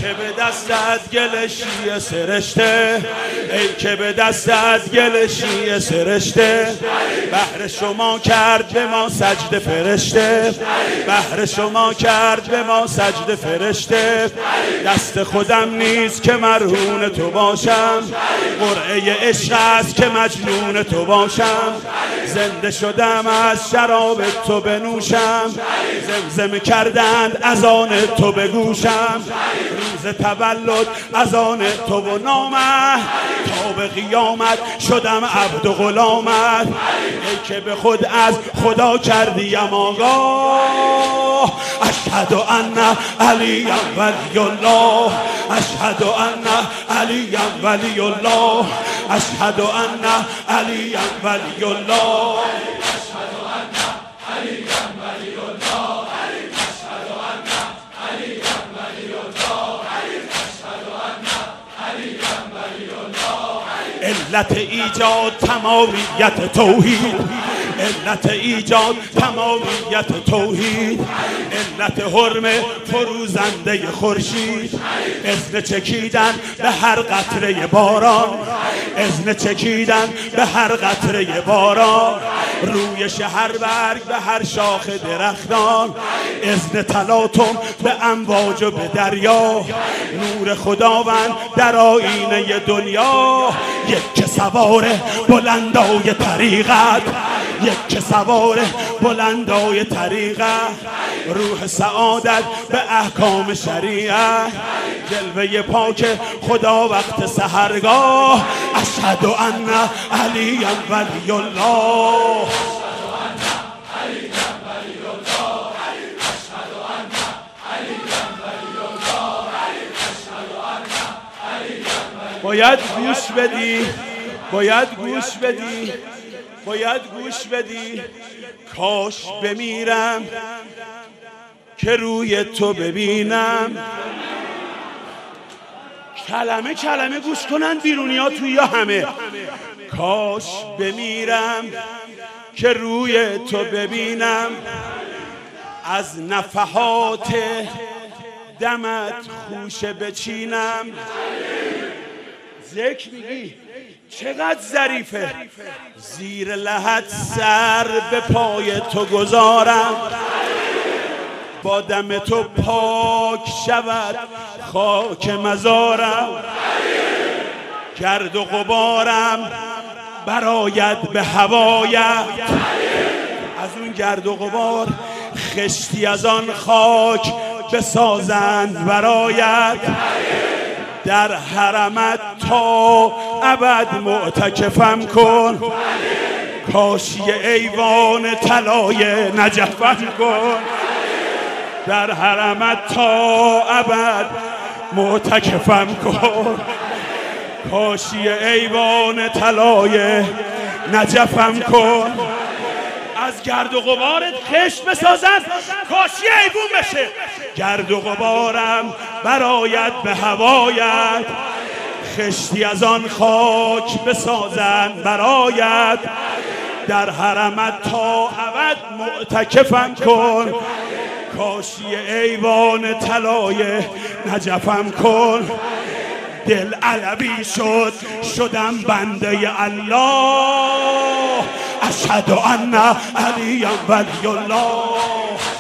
که به دستت گل شیعه سرشته، ای که به دستت گل شیعه سرشته، بهر شما کرد به ما سجده فرشته، بهر شما کرد به ما سجده فرشته. دست خودم نیست که مرهون تو باشم، قرعه عشق است که مجنون تو باشم. زنده شدم از شراب تو بنوشم، زمزمه کردند اذان تو به گوشم. روز تولد اذان تو و نامت، تا به قیامت شدم عبد و غلامت. ای که به خود از خدا کردیم آگاه، اشهد ان علی ولی الله، اشهد ان علی ولی الله، اشهد ان علی ولی الله، اشهد ان علی ولی الله، اشهد ان علی ولی الله، اشهد ان علی ولی الله. علت ایجاد تمامیت توحید، علت ایجاد تمامیت توحید، علت حرمه فروزنده خورشید. اذن چکیدن به هر قطره باران، اذن چکیدن به هر قطره باران. روی شهر برگ به هر شاخ درختان، اذن تلاطم به امواج و به دریا. نور خداوند در آینه دنیا، یک که سوار بلندای طریقت، یک که سوار بلندای طریقت. روح سعادت به احکام شریعت، جلوه پاک خدا وقت سحرگاه. اشهد ان علی ولی الله، باید گوش بدی، باید گوش بدی، باید گوش بدی. کاش بمیرم که روی تو ببینم. کلمه کلمه گوش کنن بیرونی ها توی همه. کاش بمیرم که روی تو ببینم، از نفحات دمت خوشه بچینم. ذکر میگی چقدر ظریفه، زیر لحد سر به پای تو گذارم، با دم تو پاک شود خاک مزارم. گرد و غبارم براید به هوایت، از اون گرد و غبار خشتی از آن خاک بسازند برایت. در حرمت تا ابد معتکفم کن، کاشی ایوان طلای نجفم کن. در حرمت تا ابد معتکفم کن، کاشی ایوان طلای نجفم کن. از گرد و غبارت خشت بسازن کاشی ایوون بشه. گرد و غبارم برایت به هوایت، خشتی از آن خاک بسازن برایت. در حرمت تا ابد معتکفم کن، کاشی ایوان طلای نجفم کن. دل علوی شد شدم بنده الله، اشهد ان علی ولی الله.